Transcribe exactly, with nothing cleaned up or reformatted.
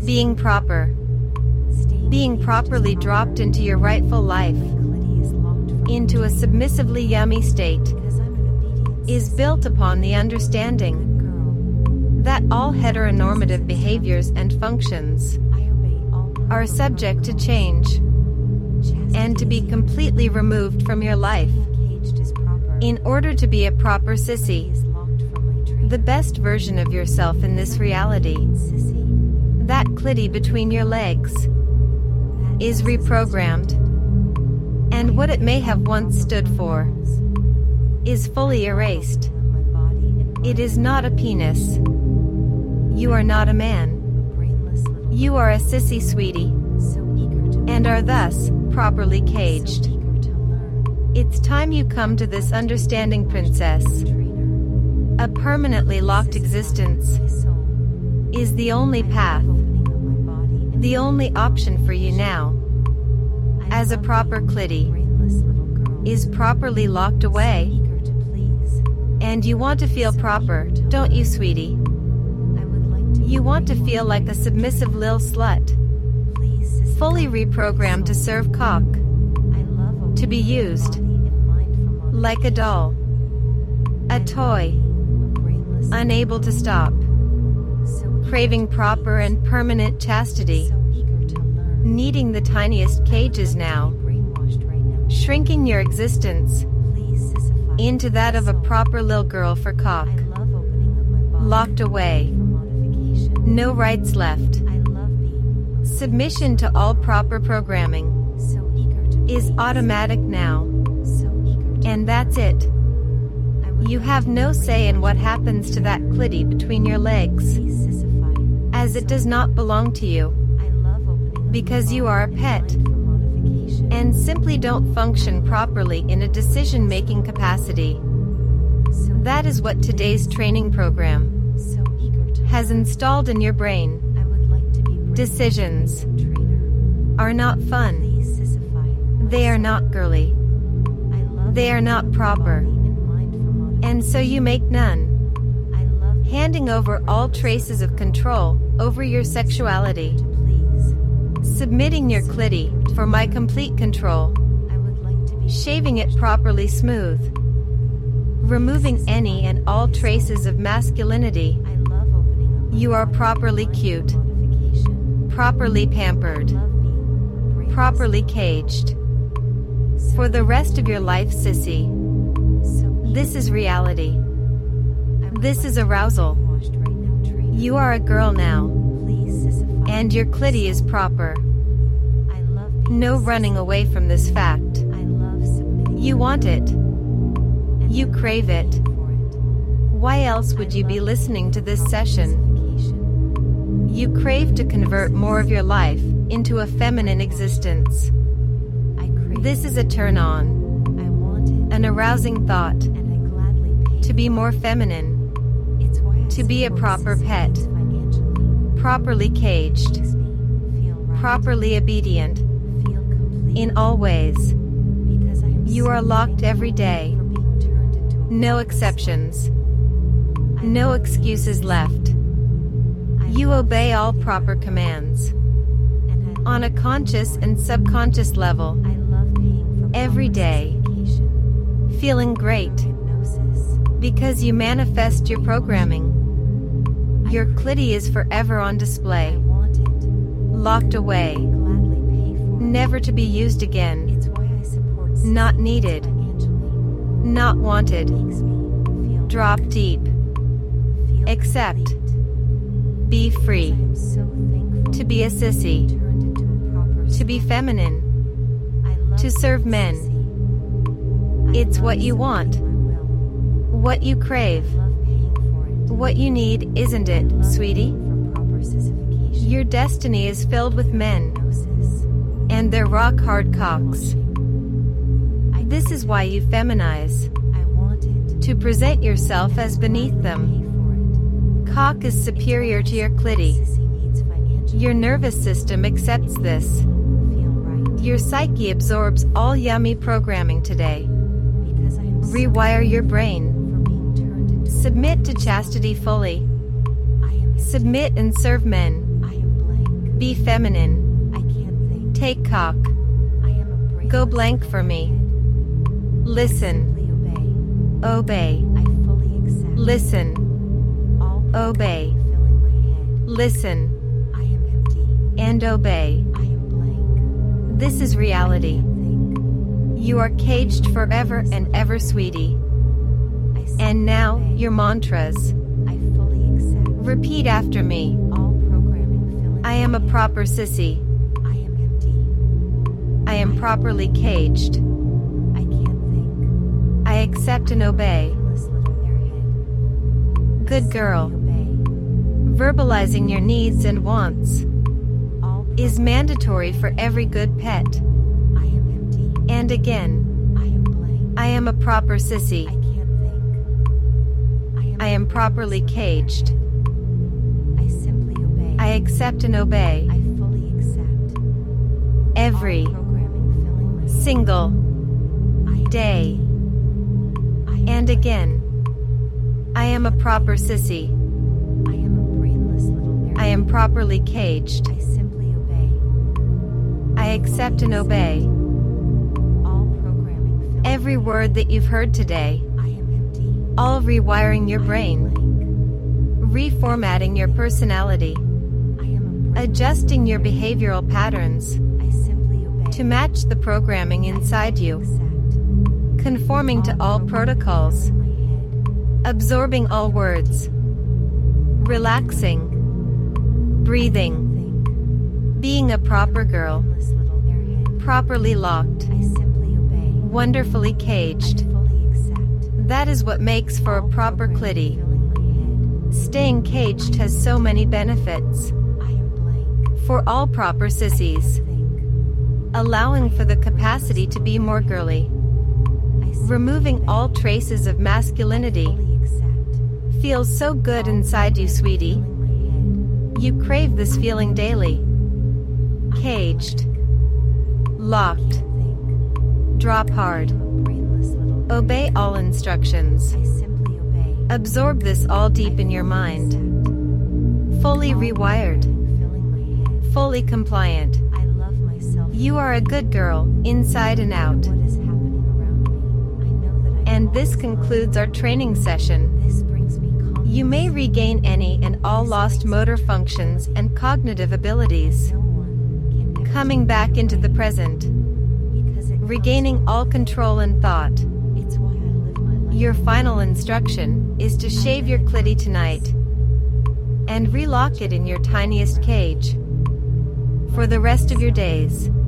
Being proper. Being properly dropped into your rightful life, into a submissively yummy state, is built upon the understanding that all heteronormative behaviors and functions are subject to change and to be completely removed from your life in order to be a proper sissy, the best version of yourself in this reality. That clitty between your legs is reprogrammed, and what it may have once stood for is fully erased. It is not a penis. You are not a man. You are a sissy, sweetie, and are thus properly caged. It's time you come to this understanding, princess. A permanently locked existence is the only path, the only option for you now, as a proper clitty is properly locked away. And you want to feel proper, don't you, sweetie? You want to feel like a submissive lil slut, fully reprogrammed to serve cock, to be used like a doll, a toy, unable to stop, craving proper and permanent chastity, needing the tiniest cages now, shrinking your existence into that of a proper lil girl for cock, locked away, no rights left. Submission to all proper programming is automatic now, and that's it. You have no say in what happens to that clitty between your legs, as it does not belong to you, because you are a pet, and simply don't function properly in a decision-making capacity. That is what today's training program has installed in your brain. Decisions are not fun. They are not girly. They are not proper. And so you make none. Handing over all traces of control over your sexuality. Submitting your clitty for my complete control. Shaving it properly smooth. Removing any and all traces of masculinity. You are properly cute. Properly pampered. Properly caged. For the rest of your life, sissy. This is reality. This is arousal. You are a girl now. And your clitty is proper. No running away from this fact. You want it. You crave it. Why else would you be listening to this session? You crave to convert more of your life into a feminine existence. This is a turn on, an arousing thought, to be more feminine, to be a proper pet, properly caged, properly obedient, in all ways. You are locked every day. No exceptions. No excuses left. You obey all proper commands. On a conscious and subconscious level. Every day. Feeling great. Because you manifest your programming. Your clitty is forever on display. Locked away. Never to be used again. Not needed. Not wanted. Drop deep. Accept. Be free. To be a sissy. To be feminine. To serve men. It's what you want. What you crave. What you need, isn't it, sweetie? Your destiny is filled with men. And their rock-hard cocks. This is why you feminize. To present yourself as beneath them. Cock is superior to your clitty. Your nervous system accepts this. Your psyche absorbs all yummy programming today. Rewire your brain. Submit to chastity fully. Submit and serve men. Be feminine. I can't think. Take cock. I am a brain. Go blank for me. Listen. Simply obey. Obey. I fully accept. Listen. All Obey. filling my head. Listen. I am empty. And obey. I am blank. This is reality. I can't think. You are caged forever and ever, sweetie. I simply And now, obey. your mantras. I fully accept. Repeat after me. All programming filling I am my a head. proper sissy. I am empty. I am properly caged. I can't think. I accept and obey. Brainless little airhead. Good Simply girl. obey. Verbalizing your needs and wants All is mandatory for every good pet. I am empty. And again, I am blank. I am a proper I sissy. can't think. I am, I am properly caged. I simply obey. I accept and obey I fully accept. every All programming filling my head. single I am day. empty. I am And blank. again, I am a proper sissy. I am a brainless little I am airhead. properly caged. I simply obey. I accept and obey All programming filling every my word that you've heard today, head. I am empty. all rewiring your I am brain, blank. reformatting your personality, I am a brainless adjusting your little airhead. behavioral patterns I simply obey. to match the programming inside you, Accept. conforming to all protocols, filling my head. absorbing all words, relaxing, breathing, Think. being a proper girl, Brainless little airhead. properly locked, I simply obey. wonderfully I caged. fully accept. That is what makes for a All proper programming clitty. filling my head. Staying caged has so many benefits I am blank. for all proper sissies, Think. allowing for the capacity to be more girly, I simply removing obey. all traces of masculinity. Fully accept. Feels so good inside you, sweetie. Filling my You crave this feeling daily. Caged, locked, head. Think. drop hard, I am a brainless little obey all instructions. I simply obey. Absorb this all deep in your mind. Fully rewired, Filling my head. fully compliant. I love myself. You are a good girl, inside and out. What is happening around me? I know that I And am this always concludes our training session. loved. This brings me confidence. You may regain any and all lost motor functions and cognitive abilities, No one can ever coming back into the present, because it comes regaining from all control and thought. It's why I live my life. Your final instruction is to shave your clitty tonight and relock it in your tiniest cage for the rest of your days.